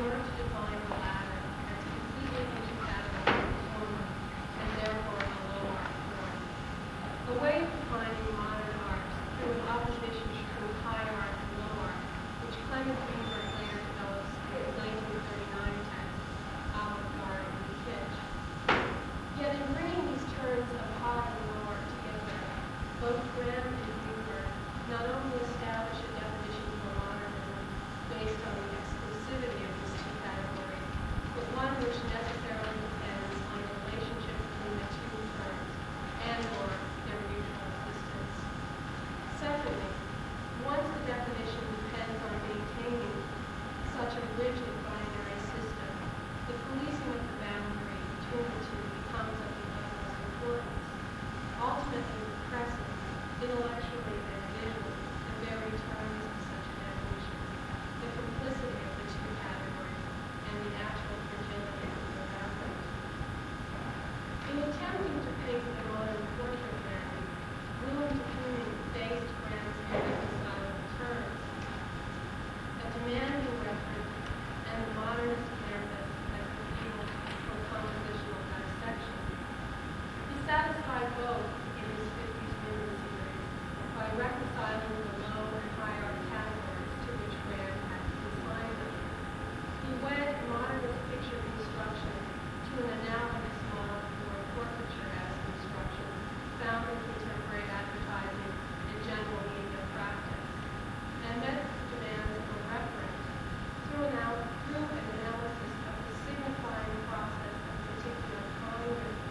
order to define the latter as completely incompatible with the former, and therefore a low art form. The way of defining modern art through an opposition between high art and low art, which Clement Greenberg later develops in his 1939 text, Avant-Garde and Kitsch. Yet in bringing these terms of high and low art together, both Graham and Greenberg not only establish a definition for modernism based on the exclusivity of these two categories, but one which necessarily depends on the relationship between the two terms and/or their mutual existence. Secondly, once the definition depends on maintaining such a rigid binary system, the policing of the boundary between the two becomes of the utmost importance, ultimately repressing, intellectually and visually, the very terms of such a definition, the complicity of the two categories, and the actual fragility of their boundaries. In attempting to paint the modern portrait man, Willem de Kooning faced Graham's irreconcilable terms, a demanding reference, and the modernist canvas as the field for compositional dissection. He satisfied both in his 50s Women series by reconciling the low and high art categories to which Graham had consigned them. He wed modernist picture construction to an analogous model for portraiture as construction found in contemporary advertising and general media practice, and met the demands of a reference through an analysis of the signifying process of particular kind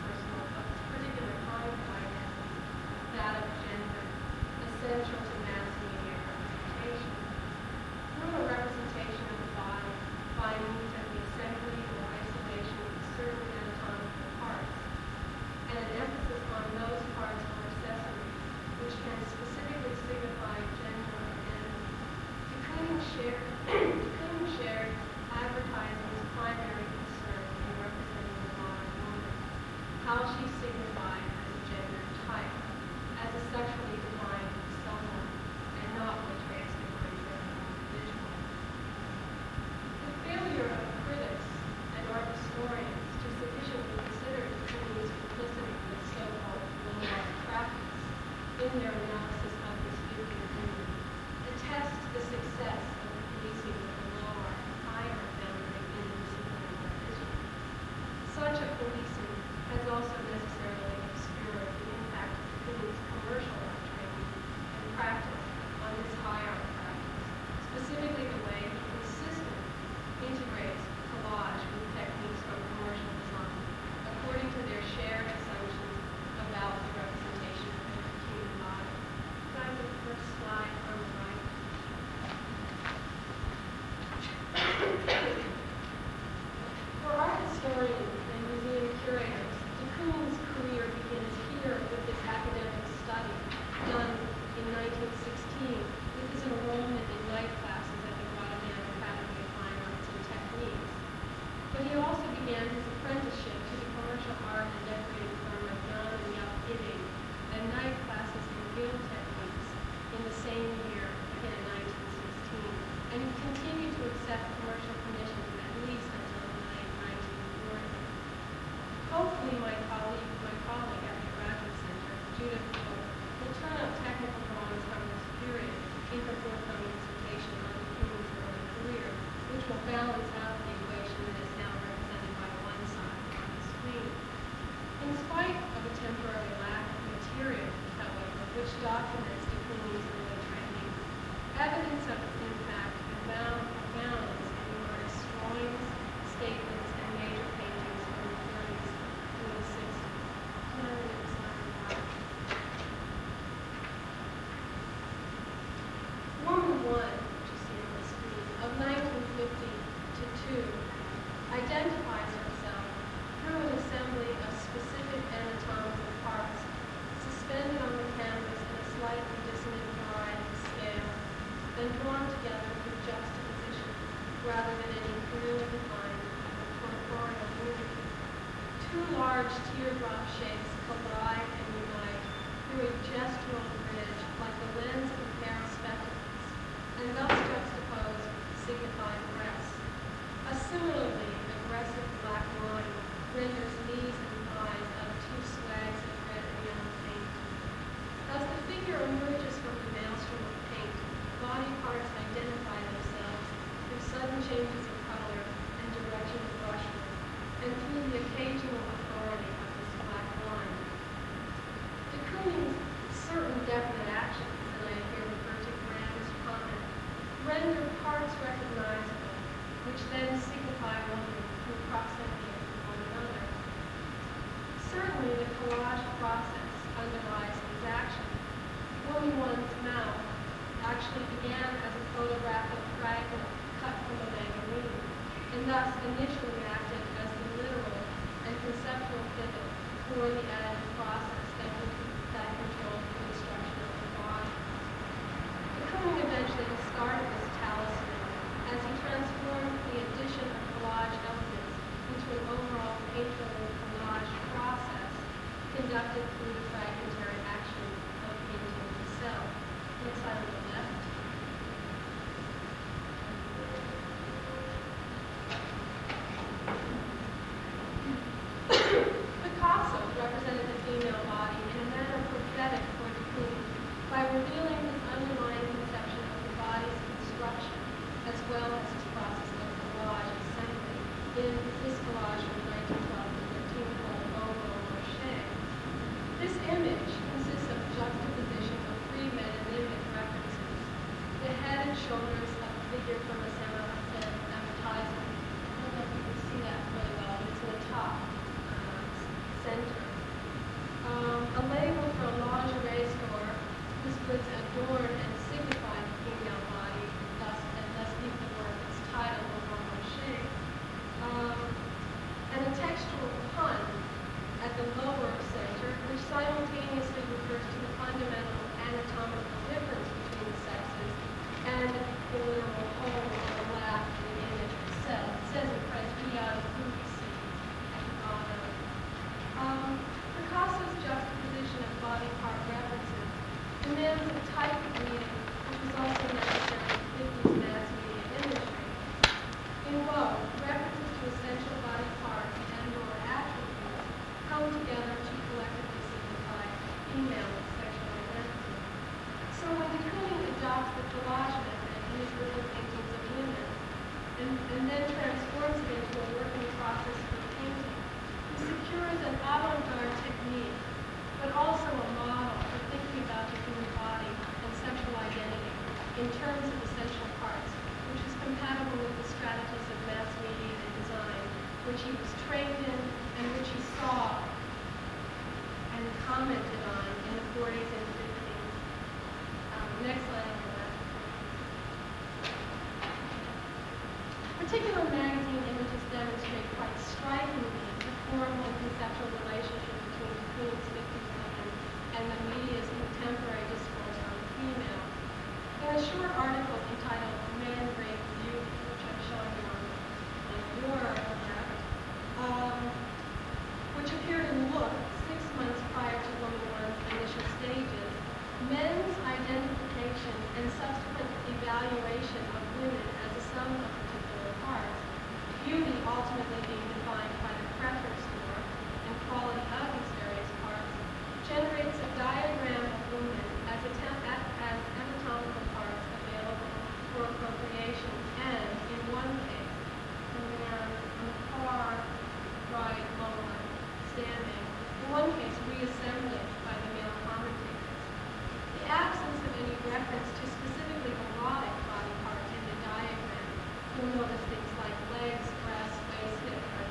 of identity, that of gender, essential to mass media representation. Through a representation of the body by means of the assembly or isolation of certain anatomical parts, and an emphasis on those parts or accessories which can specifically signify gender or identity, de Kooning shared advertising's primary concern in representing the modern woman, how she signified as a gender type, as a sexually defined someone, and not what trans-defines as an individual. The failure of critics and art historians to sufficiently consider de Kooning's complicity with so-called low art practice in their analysis of his 50th Women attests to the success of the policing of the low art and high art boundary in the discipline of art history. Such a policing has also necessarily obscured the impact of de Kooning's commercial art training and practice on his high art practice, specifically the way he consistently integrates collage with techniques from commercial design, according to their shared assumptions about the representation of the human body. Can I have the first slide on the right? For art historians and museum curators, de Kooning's career begins here with his academic study, done in 1916 with his enrollment in night classes at the Rotterdam Academy of Fine Arts and Techniques. But he also began his apprenticeship to the commercial art and decorating firm of Jan and Jaap Idding, and night classes in gilt techniques in the same year, again 1916, and he continued to accept commercial commissions at least until the late 1940s. Hopefully my colleague at the Graduate Center, Judith Cook, will turn up technical drawings from this period in her forthcoming dissertation on de Kooning's early career, which will balance out the equation that is now represented by one side on the screen. In spite of a temporary lack of material, however, which documents de Kooning's early training, evidence of its impact abounds in the artist's drawings, statements, and major paintings from the 30s through the 60s. Woman 1, which you see on the screen, of 1950 to 2, identifies herself through an assembly of specific anatomical parts suspended on the canvas in a slightly dissonant variety of scale, then drawn together through juxtaposition rather than any clearly defined corporeal unity. Two large teardrop shapes collide and unite through a gestural bridge like the lens of a pair of spectacles, and thus juxtaposed signify breasts. A Similarly, aggressive black line renders knees and thighs of two swags of red and yellow paint. As the figure emerges from the maelstrom of paint, body parts identify themselves through sudden changes of color and direction of brushwork, and through the occasional authority of this black line. De Kooning's certain definite actions, and I here refer to Graham's comment, render parts recognizable, which then signify one through proximity to one another. Certainly, the collage process underlies these actions. Woman One's mouth actually began as a photographic fragment cut from a magazine, and thus initially acted as the literal and conceptual pivot for the additive process that controlled the construction of the body. De Kooning eventually discarded this talisman as he transformed the addition of collage elements into an overall painterly collage process conducted through the fragmentary action of painting itself. Next slide on the left. Picasso represented the female body in a manner prophetic for de Kooning by revealing his underlying conception of the body's construction as well as his process of collage assembly in his collage from 1912 to 13 called Ovo Rocher. This image consists of juxtaposition of three metonymic references: the head and shoulders of a figure from a Saint-Laurent advertisement. I don't know if you can see that really well, but it's in the top center. A label for a lingerie store whose goods adorn and signify the female body, and thus give the work its title, Ovo Rocher. And a textual pun at the lower center, which simultaneously refers to the fundamental anatomical difference between the sexes and the literal whole on the left in the image itself. It says in French, "Beyond Fuxi" at the bottom. Picasso's juxtaposition of body part references demands a type of meaning which was also necessary in 50s mass media imagery. In Woe, references to essential body parts and/or attributes come together to collectively signify female sexual identity. So when de Kooning adopts the collage method in his little paintings of women, and then transforms it into a working process for painting, he secures an avant-garde technique, but also a model for thinking about the human body and sexual identity in terms of essential parts, which is compatible with the strategies of mass media and design, which he was trained in and which he saw and commented on in the 40s and 50s. Next slide on the left. Particular magazine images demonstrate quite strikingly the formal and conceptual relationship between de Kooning's 50s women and the media's contemporary discourse on the female. In a short article entitled "Man Rape Beauty," which I'm showing you on your left, which appeared in Look 6 months prior to Woman One's initial stages, men's identification and subsequent evaluation of women as a sum of particular parts, beauty ultimately being defined by the preference for and quality of these various parts, generates a diagram of women as anatomical parts available for appropriation, and in one case, a man on the far right lower standing, in one case reassembling by the male commentators. The absence of any reference to specifically erotic body parts in the diagram, you'll notice things like legs, breasts, waist, hip,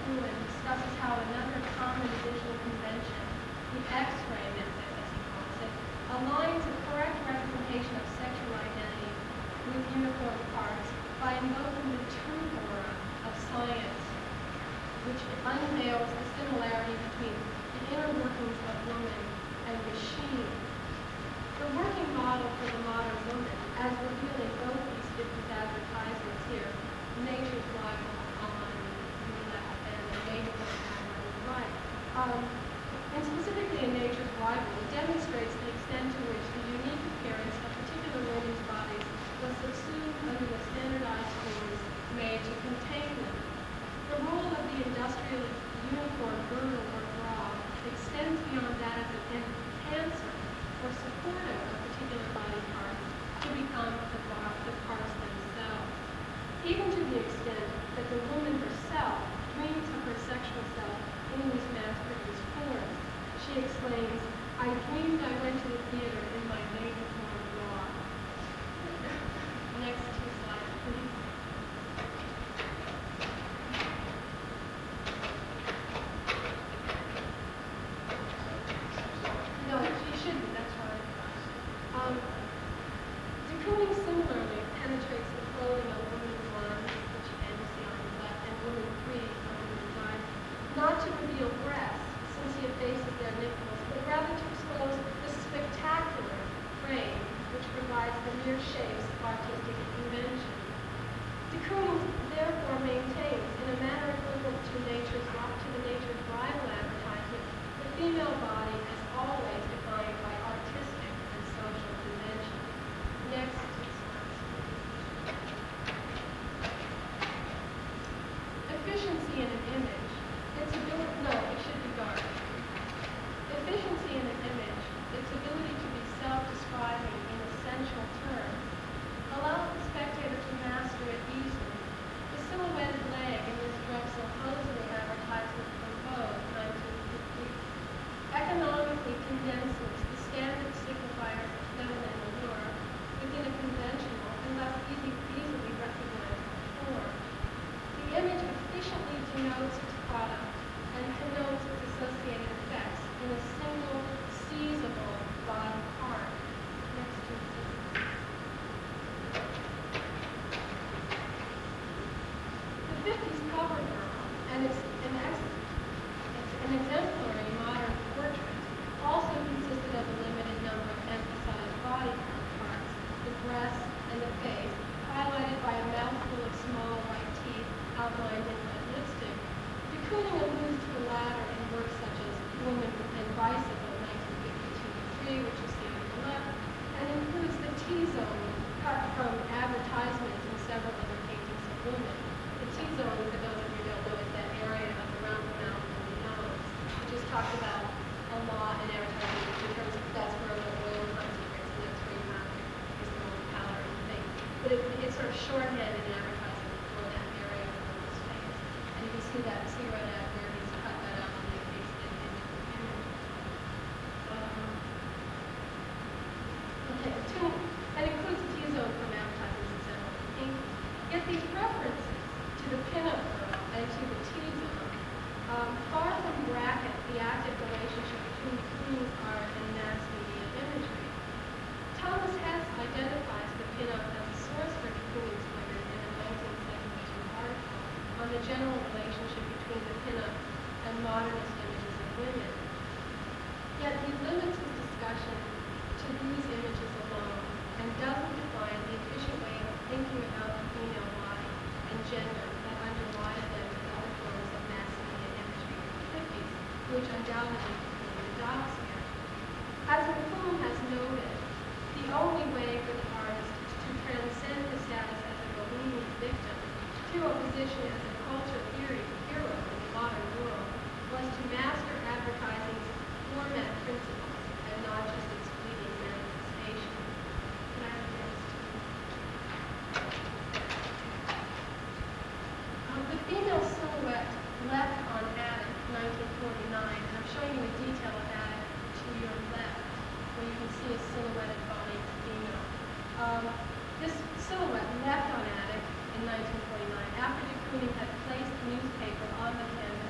Kuhn discusses how another common visual convention, the X-ray method, as he calls it, aligns a correct representation of sexual identity with uniform parts by invoking the truth aura of science, which unveils the similarity between the inner workings of woman and machine. The working model for the modern woman, as revealed in both these 50s advertisements here, Nature's Rival on the left and the Neighborhood on the right, and specifically in Nature's Rival, it demonstrates the extent to which the unique appearance of particular women's bodies was subsumed under the standardized forms made to contain them. The role of the industrial uniform girdle or bra extends beyond that of an enhancer or supportive of particular body parts to become the parts themselves, even to the extent that the woman herself dreams of her sexual self in these mass-produced forms. She exclaims, "I dreamed I went to the theater in my naked form bra." Next two slides, please. No, she shouldn't, that's right. De Kooning similarly penetrates the clothing of woman 1, which you see on the left, and woman 3 on the right, not to reveal breasts, since he effaces their nipples, but rather to expose the spectacular frame, which provides the mere shapes of artistic invention. De Kooning therefore maintains, in a manner equivalent to the Nature's Rival advertisement, the female body as always defined by artistic and social convention. Next two slides, please. Efficiency in an image. Its ability, no, it should be dark. Efficiency in an image, its ability to be self-describing in essential terms, allows the spectator to master it easily. The silhouetted leg in this Drexel hosiery advertisement from Vogue, 1950, economically condenses the standard signifiers of feminine allure within a conventional and thus easily recognized form. The image efficiently denotes its product and connotes its associated effects in a single, seizable body part. Next two, please. The 50s cover girl and an exemplary modern portrait also consisted of a limited number of emphasized body parts, the breasts and the face, highlighted by a mouthful of small white teeth outlined in red lipstick. De Kooning alludes to the latter in works such as Woman and Bicycle, 1952-3, which you see on the left, and includes the T-zone cut from advertisements in several other paintings of women. The T-zone, for those of you who don't know, is that area of around the mouth and the nose, which is talked about a lot in advertising in terms of that's where the oil concentrates, and that's where you have this little powder and thing. But it's sort of shorthand in advertising for that area of the nose face. And you can see that cigarette ad where he's cut that out and they pasted it into the image. That includes the T-zone from advertisements in several paintings. Yet these references to the pinup girl and to the T-zone far from bracket the active relationship between Kooning's art and mass media imagery. Thomas Hess identifies the pinup as a source for de Kooning's women in a 1972 article on the general relationship between the pinup and modernist images of women. Yet he limits his discussion to these images alone and doesn't define the efficient way of thinking about the female body and gender that underlies them in other forms of mass media imagery of the 50s, which undoubtedly Kooning adopts here. As McClune has noted, the only way for the artist to transcend the status as a bohemian victim to a position as a culture theory hero in the modern world was to master advertising's format principles and not just its fleeting manifestation. Can I have the next two? The female silhouette left on Attic, 1949, and I'm showing you a detail of Attic to your left, where you can see a silhouetted body female. This silhouette left on Attic in 1949 after de Kooning had placed the newspaper on the canvas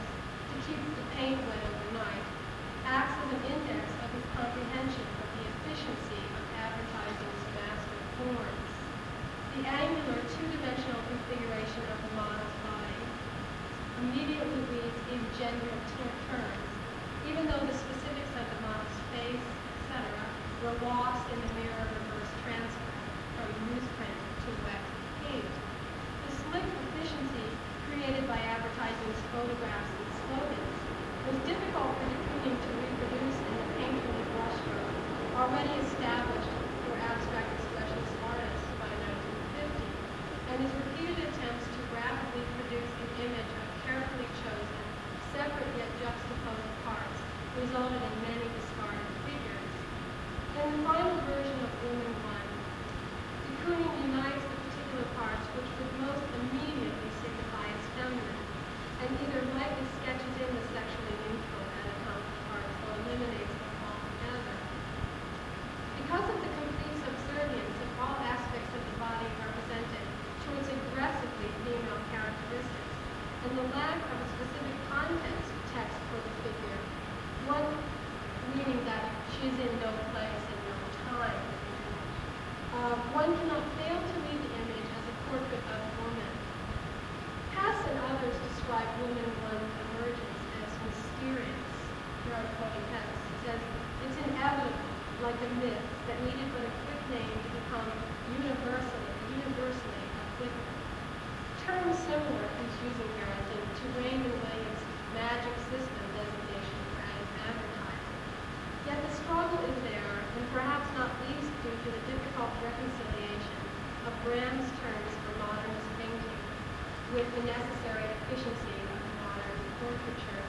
keeps the paint wet overnight, acts as an index of his comprehension of the efficiency of advertising's master forms. The angular two-dimensional configuration of the model's body immediately reads in gender terms, even though the specifics of the model's face, etc., were lost in the mirror reverse transfer from newsprint to wet paint. The slick efficiency created by advertising's photographs and slogans was difficult for de Kooning to reproduce in the painterly brushstroke already established for abstract expressionist artists by 1950, and his repeated attempts to rapidly produce an image of carefully chosen, separate yet juxtaposed parts resulted in many discarded figures. In the final version of Woman 1, de Kooning unites the particular parts which would most immediately signify as feminine, and either lightly sketches in the sexually neutral anatomical parts or eliminates them altogether. Because of the complete subservience of all aspects of the body represented to its aggressively female characteristics, and the lack of a specific context text for the figure, one meaning that she is in no place and no time, one cannot fail to read the image as a portrait of woman. Hess and others describe Woman 1's emergence as mysterious. Here I'm quoting Hess. He says, "It's inevitable, like a myth, that needed but a quick name to become universally applicable." Terms similar he's using here, I think, to Raymond Williams' magic system designation for advertising. Yet the struggle is there, and perhaps not least due to the difficult reconciliation of Graham's terms for modernist painting with the necessary efficiency of modern portraiture.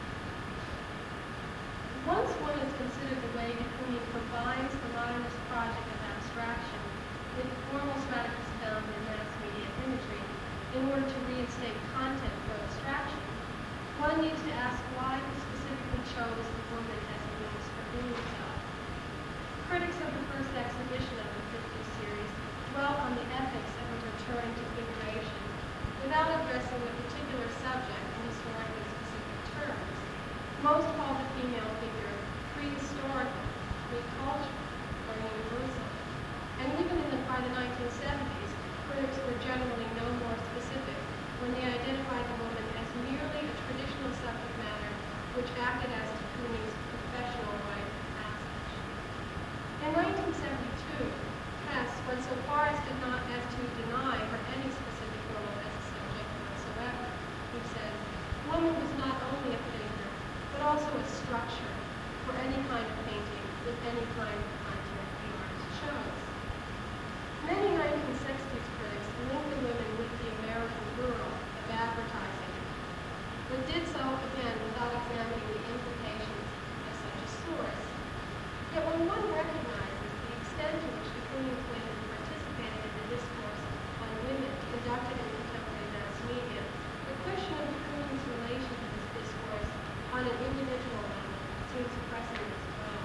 Once one has considered the way de Kooning combines the modernist project of abstraction with formal strategies found in mass media imagery in order to reinstate content for abstraction, one needs to ask why he specifically chose the woman as a means for doing so. Critics of the first exhibition of the 50 series dwell on the ethics of a return to figuration without addressing the particular subject in historically specific terms. Most call the female figure prehistorical, pre-cultural, or universal. And even by the 1970s, critics were generally no more specific when they identified the woman as merely a traditional subject matter which acted as de Kooning's professional rite of passage. In 1972, Hess went so far as to deny her any specific role as a subject whatsoever. He says, "Woman was not only a figure, but also a structure for any kind of painting with any kind of content the artist chose." Many 1960s critics linked the women with the American girl of advertising, but did so again without examining the implications of such a source. Yet when one recognizes the extent to which de Kooning's women participated in the discourse on women conducted in contemporary mass media, the question of de Kooning's relation to this discourse on an individual level seems pressing as well.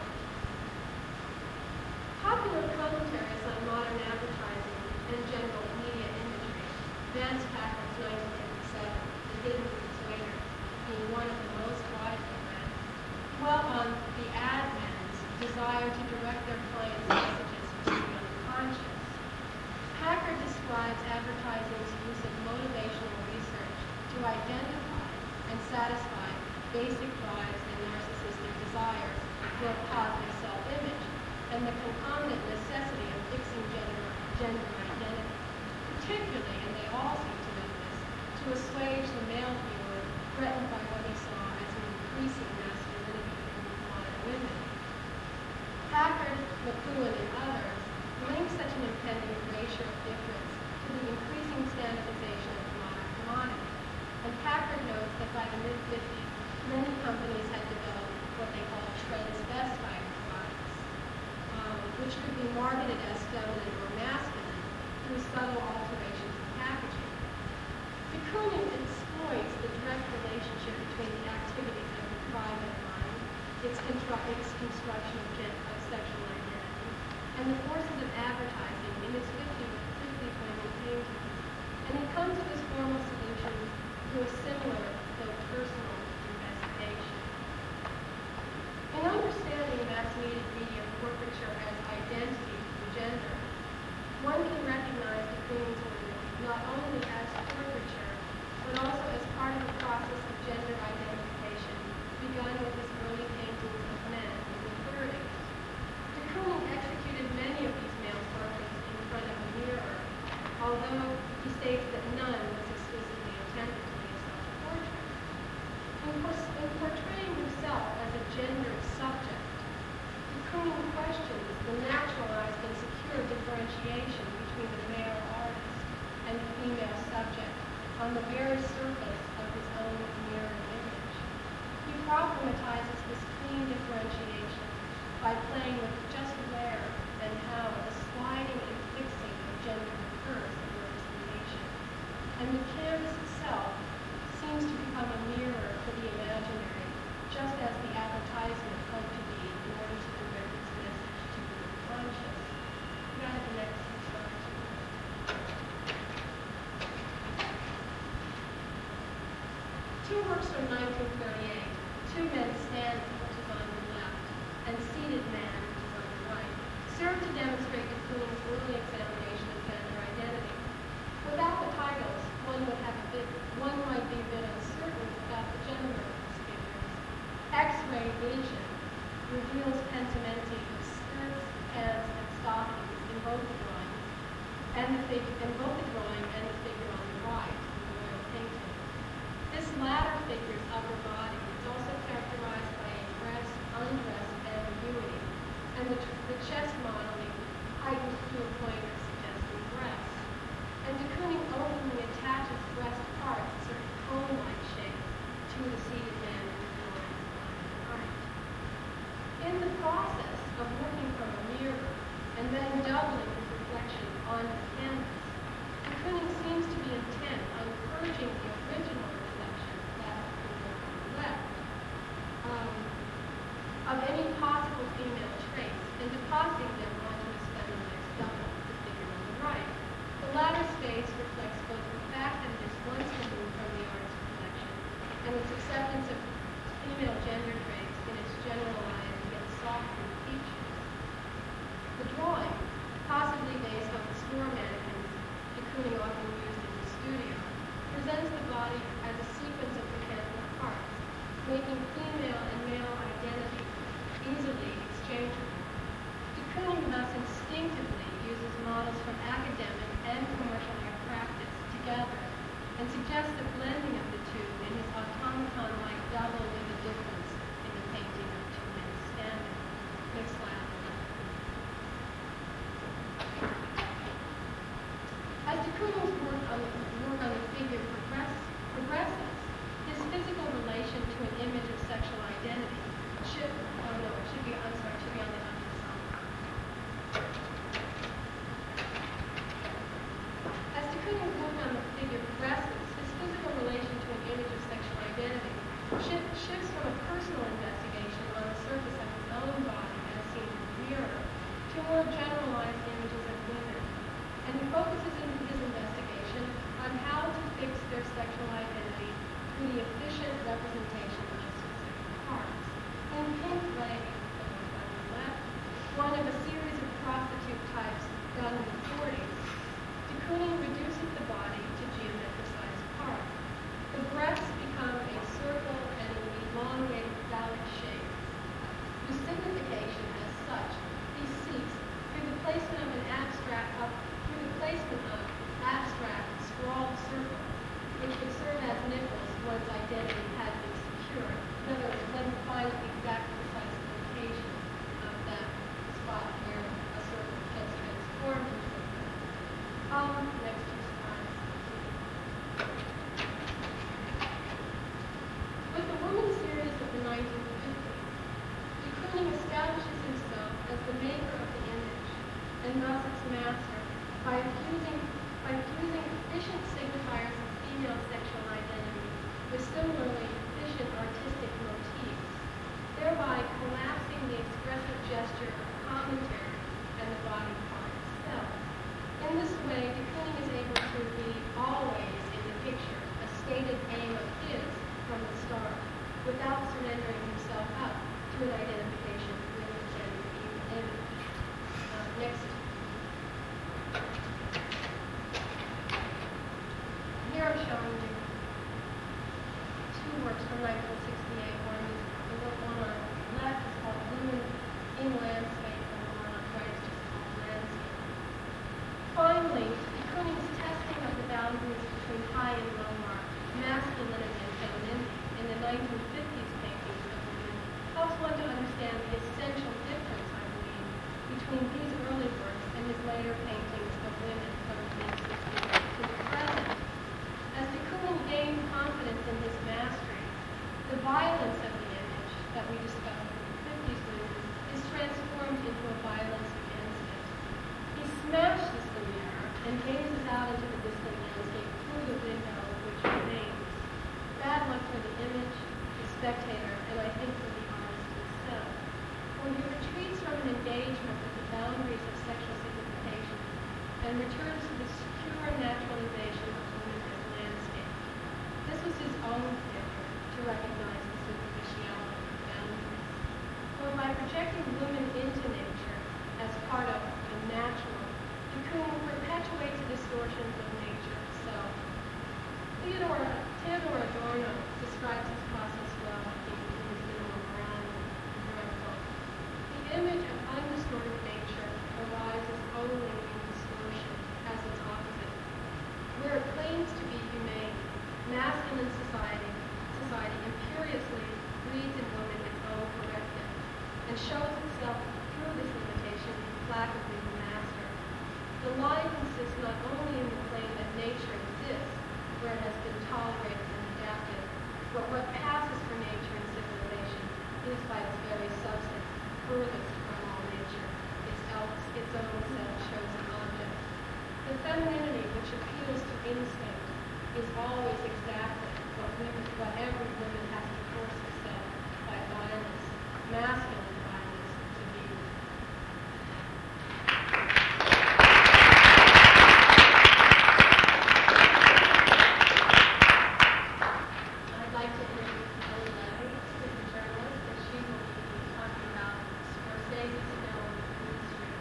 Popular commentaries on modern advertising and general media imagery, Vance Packard's 1957, The Hidden Persuader, being one of the most widely read, dwell on the ad men's desire to direct their clients' messages to the unconscious. Packard describes advertising's use of motivational research to identify and satisfy basic drives and narcissistic desires for a positive self-image, and the concomitant necessity of fixing gender identity, particularly, and they all seem to know this, to assuage the male viewer threatened by what he saw as an increasing masculinity in modern women. Packard, McLuhan, and others link such an impending erasure of difference to the increasing standardization of the modern commodity, and Packard notes that by the mid-50s, many companies had developed what they call transvestite products, which could be marketed as feminine or masculine through subtle alterations in packaging. De Kooning exploits the direct relationship between the activities of the private mind, its construction of sexual identity, and the forces of advertising in his 50 women paintings, and he comes to his formal solution through a similar, though personal, in portraying himself as a gendered subject, de Kooning questions the naturalized and secure differentiation between the male artist and the female subject on the very surface of his own mirror image. He problematizes this clean differentiation by playing with just where and how the sliding and fixing of gender occurs in representation. And the canvas itself seems to become a mirror for the imaginary, just as the advertisement hoped to be in order to deliver its message to the unconscious. Go to the next slide. Two works from 1938, Two Men Standing, which is on the left, and Seated Man, which is on the right, serve to demonstrate de Kooning's early examination of gender identity. Without the titles, one might be a bit uncertain about the gender of these figures. X-ray vision reveals pentimenti of skirts, pants, and stockings in both the drawings, and the figure on the right, the oil painting. This latter figure's upper body is also characterized by a dress-undress ambiguity, and the chest modeling heightens to a point of suggesting breasts. And de Kooning openly attaches breast parts, certain cone-like shapes, to the seated man in the drawings on the right. In the process of working from a mirror and then doubling his reflection onto the canvas, de Kooning seems to be intent on purging the original reflection, that of the figure on the left, of any possible female traits and depositing them onto his feminized double, the figure on the right. The latter space reflects both the fact that it is once removed from the artist's collection and its acceptance of female gender traits in its generalized yet softened features. The drawing, possibly based on the store mannequins de Kooning often used in his studio, presents the body as a sequence of mechanical parts, making female and male identity easily exchangeable. De Kooning thus instinctively uses models from academic and commercial art practice together and suggests the blending of the two in his automaton-like double with a difference in the painting of Two Men Standing. Next slide. As de Kooning's work on the figure progresses, his physical relation to an image of sexual identity should be on the underside. As de Kooning's work on the figure progresses, his physical relation to an image of sexual identity shifts from a personal investigation on the surface of his own body as seen in the mirror to more generalized images of women. And he focuses in his investigation on how to fix their sexual identity through the efficient representation of specific parts. In Pink Lady, on the left, one of a series of prostitute types done in the 40s, de Kooning reduces the body to geometricized parts. The breasts become a circle and an elongated phallic shape. Whose signification as such he seeks through the placement of abstract scrawled circles, which would serve as nipples once identity had been secured. In other words, let him find the exact precise location of that spot where a circle gets transformed into a nipple. Next two slides. With the Woman series of the 1950s, de Kooning establishes himself as the maker of the image, and thus its master, by fusing efficient signifiers of female sexual identity with similarly efficient artistic motifs, thereby collapsing the expressive gesture of commentary and the body part itself. In this way, de Kooning is able to be always in the picture, a stated aim of his from the start, without surrendering himself up to an identification with the gender image. Next. Here I'm showing you two works from 1968. One on the left is called Women in Landscape, and the one on the right is just called Landscape. Finally, de Kooning's testing of the boundaries between high and low art, masculinity and femininity in the 1950s paintings of women helps one to understand the essential difference, I believe, between these early works and his later paintings of women from the mid-60s to the present. As de Kooning gained confidence in his mastery, the violence of the image that we discovered in the 50s women is transformed into a violence against it. He smashes the mirror and gazes out into the distant landscape through the window which remains. Bad luck for the image, the spectator, and I think for the artist himself. When he retreats from an engagement with the boundaries of sexual signification and returns to the secure naturalization of women as landscape. This was his own failure to recognize the superficiality of boundaries. For by projecting women into nature as part of the natural, de Kooning perpetuates the distortions of nature itself. Theodore Adorno describes this process well, I think, in his Minima Morality book. The image of undistorted nature arises only in distortion as its opposite. Where it claims to be humane, masculine society imperiously breeds in woman its own corrective and shows itself through this limitation implacably the master. The line consists not only in the claim that nature exists, where it has been tolerated and adapted, but what passes for nature in civilization is by its very substance furthest from all nature, its own self-chosen object. The femininity which appeals to instinct is always exactly what every woman has to force herself by violence, masculine violence, to be. I'd like to introduce Ellen Levy, who's a journalist, and she will be talking about Scorsese's film Mean Street.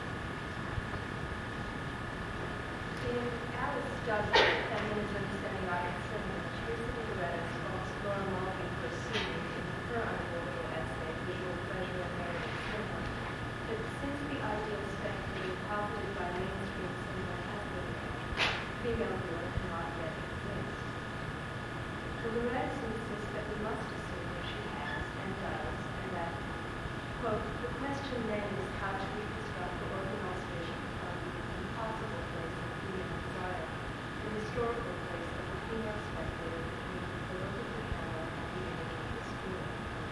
In Alice Douglas, Feminism, Semiotic Cinema, Teresa Loretta's Laura Mulvey pursued in her unavoidable essay, Visual Pleasure and Merit in Cinema, that since the ideal spectator posited by mainstream cinema has been there, female viewer cannot yet exist. The Lorettas insist that we must assume that she has and does, and that, quote, the question then is how to reconstruct the organized vision of the impossible place of female desire, the historical place of the female spectator between the look of the camera and the image of the screen.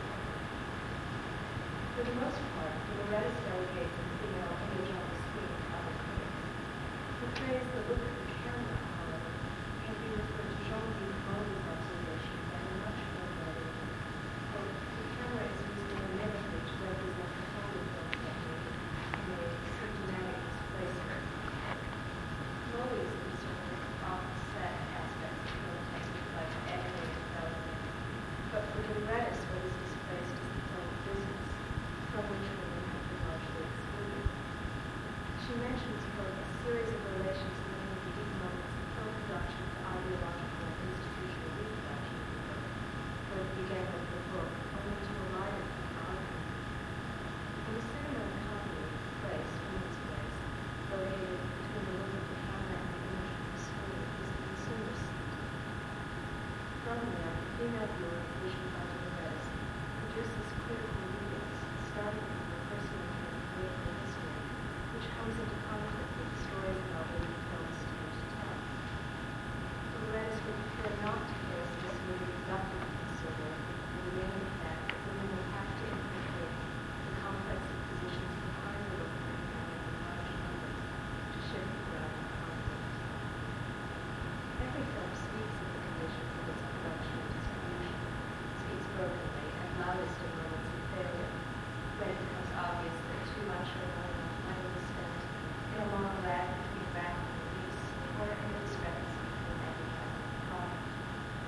For the most part, the Lorettas delegate the female image on the screen to other critics. The phrase the look of the camera, however, can be referred to Jean-Luc Molin's observation that in much more way, quote, the camera is used in a metaphor to represent the whole of the technique in a symptomatic displacement. Molly is concerned with offset aspects of film technique like editing and development, but for the Lorettas, what is displaced is the film business, from which women have been largely excluded. She mentions, quote, a series of relations leading to deep moments in film production to ideological and institutional reproduction of the book, where it began with the book, only to arrive at the argument. In the cinema economy, place, women's place, located between the look of the camera and the image of the screen, is the consumer seat. From there, the female viewer, envisioned by the Lorettas, produces critical readings, starting from the personal and political history, which comes into conflict with the stories about women films tend to tell. The Lorettas would prefer not to place this movie reductive consider the remaining fact that women will have to infiltrate the complex positions behind the look of the camera in large numbers to shift the ground of conflict. Every film speaks of the conditions of its production and distribution, speaks brokenly and loudest in moments of failure, when it becomes obvious that too much or not enough money was spent in a long lag between back and release, or in a discrepancy between advertising and product.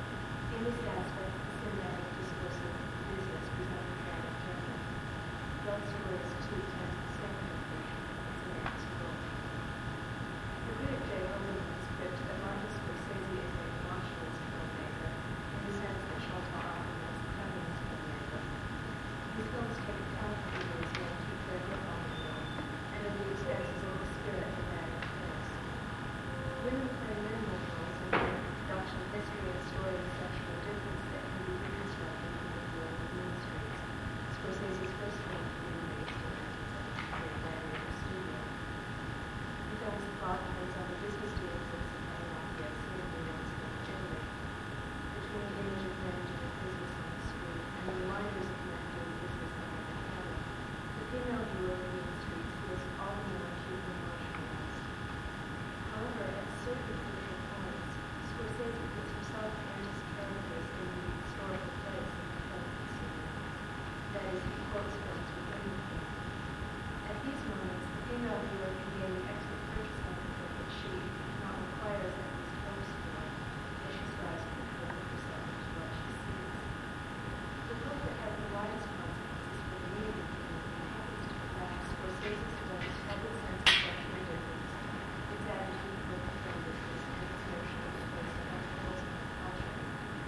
female viewer of Main Street feels all the more acutely marginalized. However, at certain crucial points, Scorsese puts himself and his characters in the historical place of the film consumer. That is, he quotes films within the film. At these moments, the female viewer can gain the expert purchase benefit that she, if not requires, at least hopes for, as she strives to control herself into what she sees. The book that has the widest consequences for the media community happens to reflect Scorsese's most public sense of sexual difference, its attitude toward the film business, and its notion of space spectacles and culture.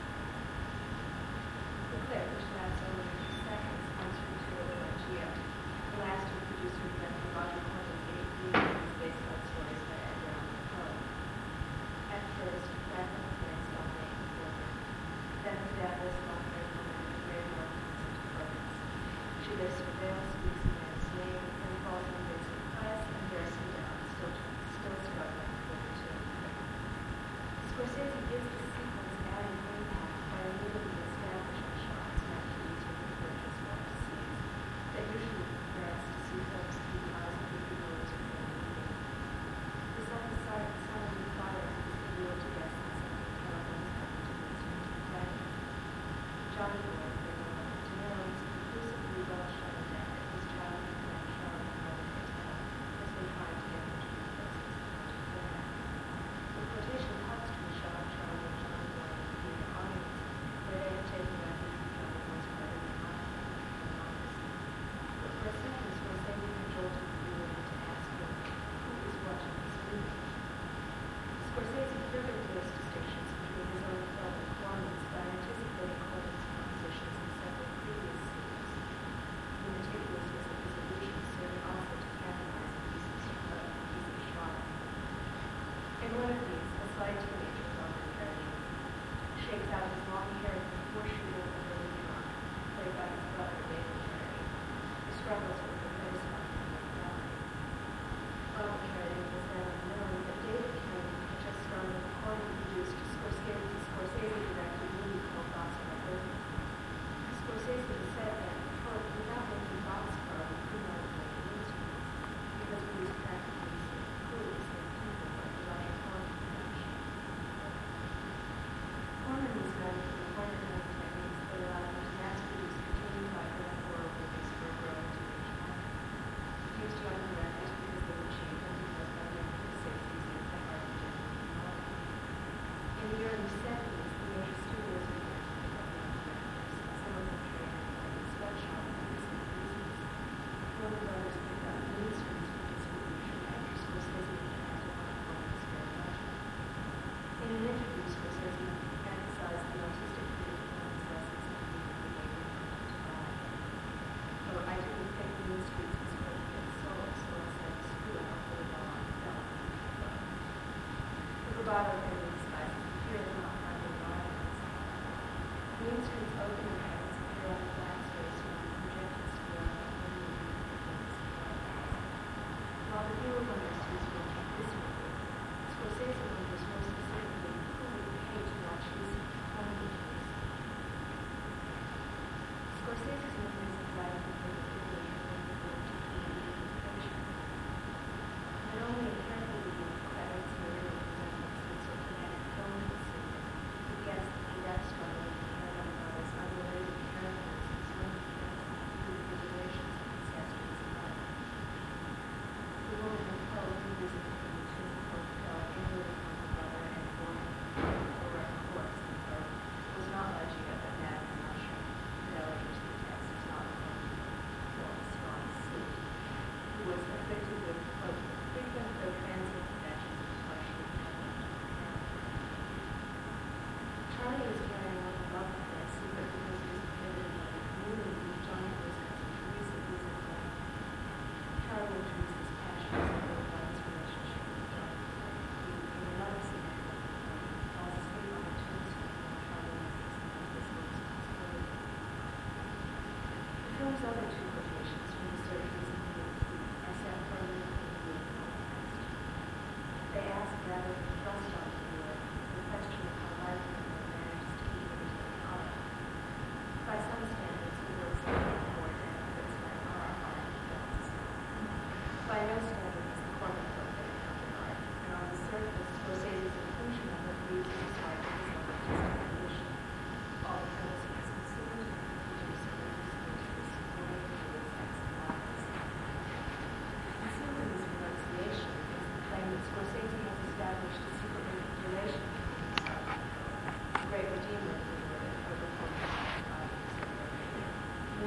The clip, which lasts only a few seconds, comes from Tour de Geo, the last of producer-director Roger Corman's 8 movies based on stories by Edgar Allan Poe. At first, graphic appearance dominated the program. Then the deathless, long-haired woman in gray work comes into focus. She lifts her veil, speaks a man's name, and falls on Vincent Price and bears him down, still struggling with the two. Scorsese gives the sequence added impact by removing the establishment shots marquees with the purchase watch scenes that usually progress to see films through the eyes of the viewers of the movie. The self-decided son of the fire is revealed to guests that something terrible has happened to Vincent and Frank. Johnny Boy, played by Robert De Niro, is conclusively welched on the deck at his childhood friend Charlie Howard Hotel as they try to get him to replace his haunted format. The quotation cuts to a shot of Charlie and Johnny Boy in the theater audience, where they have taken refuge from Johnny Boy's brother conflict and democracy. But for a second, Scorsese cajoled the viewer into asking, who is watching this movie? Scorsese further placed distinctions between his own film and Corman's by anticipating Corman's compositions in several previous scenes. The meticulousness of his illusions served also to canonize a piece of shot. In one of these, a slight teenager, Robert Carey, shakes out his long hair before shooting a early drunk, played by his brother, David Carey, who struggles with the face of infidelity. Robert Carey was then unknown, but David Carey had just starred in a Corman-produced Scorsese-directed movie called Boxcar Urban. Scorsese has said that, quote, without making Boxcar, we could not have made Main Streets, because we used practically the same crew, the same people, like the Roger Corman production. Corman was known for the point-of-view techniques that allowed him to mass-produce continued horror movies for a growing teenage market. He used young directors because they were cheap and because by the end of the 60s it was hard to get them promoted. In the early 70s, the major studios began to pick up young directors, some of them trained in the sweatshop for the same reasons. Warner Brothers picked up Main Streets for distribution after Scorsese returned to hunt Corman's spare budget. In an interview, Scorsese emphasized the artistic creative Corman's lessons that he gave him to buy. Quote, I didn't think Main Streets was going to get sold, so I said, screw it, I'll put it all on film. The bravado Henry disguises the fear of not finding violence. Main Streets opening credits appear on the black space when the projected square of the movie begins. While the viewer wonders who's watching this movie, Scorsese wonders more specifically who would pay to watch his Corman movies. Scorsese's movies have writing for the privilege of being able to communicate fiction. Not only inherently the credits and early presentments and so kinetic film consumer, who gets the death struggle of the Cameron brothers' unrelated characters and some through the figurations of ancestors and life. The woman in Poe revisited from the tomb of Hotel angrily from her brother and warning, or of course, the Poe was not Ligeia but Madame Russia. Fidelity to the text is not according to a strong suit, who was afflicted with, quote, frequent though transient infections of partially intelligent. Charlie is carrying on a love affair secret because he was prohibited by the community with Johnny Boy's cousin Teresa, who is his wife. Charlie and Teresa's passion is echoed by his relationship with Johnny Boy, who, in another significant point, falls asleep on a tombstone while Charlie makes his responsibility. The film's other two quotations from the surgeries of the are set firmly in the political context. They ask rather than thrust on the viewer the question of how life manages to keep it into the product. By some standards, the works of Ford and others like are art films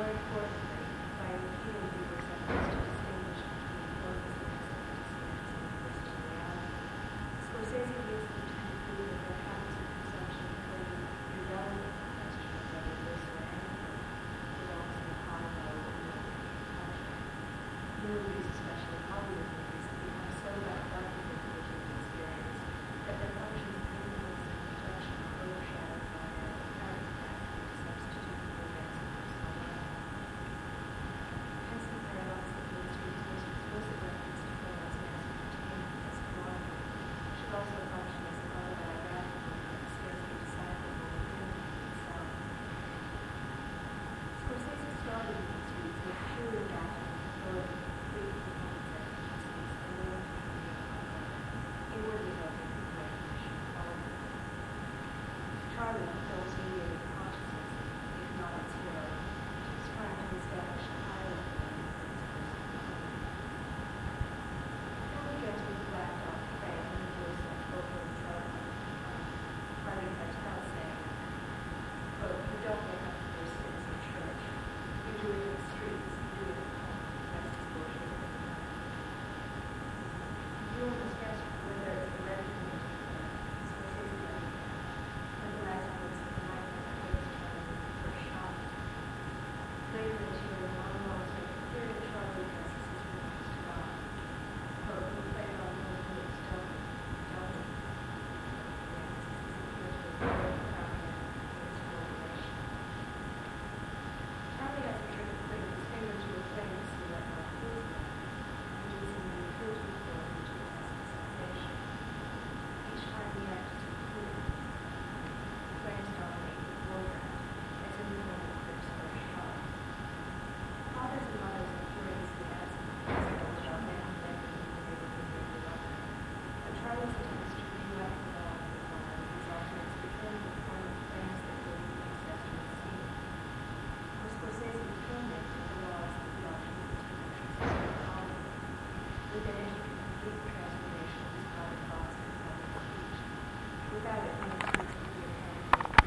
more importantly, by repeating Weaver's efforts to distinguish between focus and experience and reality, Scorsese leads them to conclude that their habits of perception are totally irrelevant to the question of whether this or anything belongs in a high, low, or middle culture. New movies, especially Hollywood movies, have become so wrapped up in individual experience that their functions of influence and protection are overshadowed by their apparent capacity to substitute for events of personal life. Hence the paradox that the industry's most explicit reference to film as mass entertainment as commodity should also function as an autobiographical and scarcely decipherable identity itself. Scorsese started in these reads with pure adaptive ability, free from components and willing to be inwardly open to recognition of quality. Charlie films mediated consciousness, if not its hero, is trying to establish a higher level of personality. Then we get to the Black Dog Prey and the voice of Oprah and Harvey Keitel saying, quote, "You don't make up for your sins in church. You do it in the streets. You do it at home. The rest is bullshit." Viewer must guess whether it's the red community or Scorsese red. When the last words of the night when I was Charlie with the first shot. Later in the material, monologues make it clear that Charlie addresses his feelings to God. Quote, "We played on the lyrics, don't we? Don't we?" Charlie has a trick of putting his finger to a flame to see what love feels like, inducing the impurity flow into a pleasant sensation. Each time the act is concluded, flames dominate the foreground, as in the film of Crick's first shot. Fathers and mothers are curiously absent from this film without many memories of the neighborhood they grew up in. But Charlie's attempts to review alcohol and the fire these alternates became the form of flames that will be ancestral scene. For Scorsese's filmmaking, the laws of the alternate distributions are Hollywood, with an intricate complete transformation of his private thoughts and public speech. Without it, no excuse would be apparent.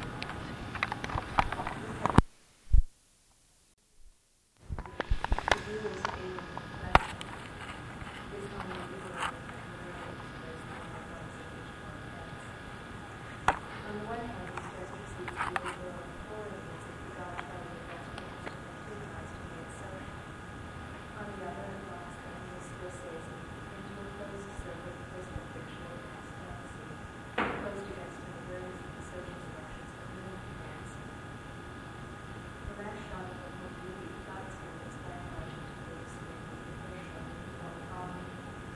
The rules aiding the lesson. This only reveals that the career is not the ones that each one has. On the one hand, he stress proceeds to the overall authority as if the God Charlie investigates and humanized to be social. On the other, it locks the endless Scorsese into a closed circuit personal fictional fantasy, closed against an awareness of the social structures that limit humanity. The last shot of the whole movie without its limits by enlarging to elucidate the first shot of the one colony.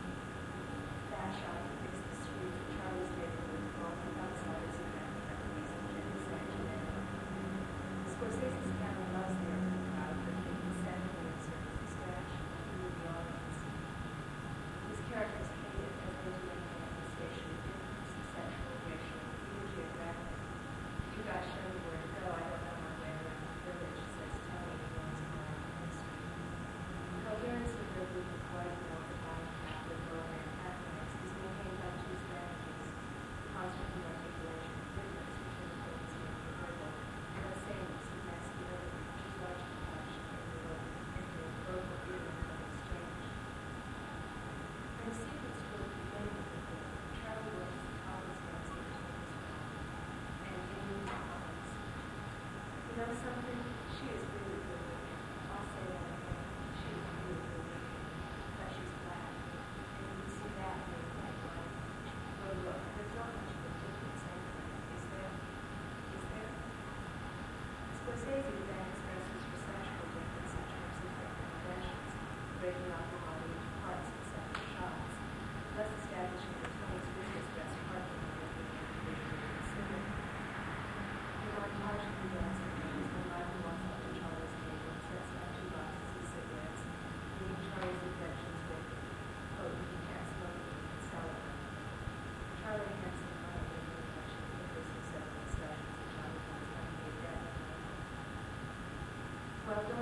That shot depicts the street of Charlie's neighborhood called the Outsiders of Japanese and San Gennaro. Scorsese's camera loves the urban crowd, but he incessantly observes the statue through the audience. His characters hate it as they do any manifestation of difference, sexual, racial, even geographic. "You guys show me where to go. I don't know my way around the village," says Tony once more on the street. Coherence of their group of white male divine Catholic lower Manhattanites is maintained by two strategies: constant articulation of difference between the potency of the verbal and the sameness of masculinity, which is largely couched in the verbal feeling of exchange. In the sequence toward the beginning of the film, Charlie works the Collins dancing between his mom and Amy Collins. "You know something? She is really good looking. I'll say that again. She is really good looking. But she's black. And you can see that in the white light. Well, look, there's not much of a difference anyway, is there? Is there?" Scorsese then expresses for sexual difference in terms of their conventions, breaking up the body into parts in separate shots, thus establishing that Tony's business dress partly with the individual consumer. The montage of the dancing shows the live walks up to Charlie's table and sets down 2 boxes of cigarettes, leaving Charlie's objections with, quote, "You can't smoke it, you can sell it." Charlie hands him money in the election for business settlement discussions, and Charlie finds out he made that. Well,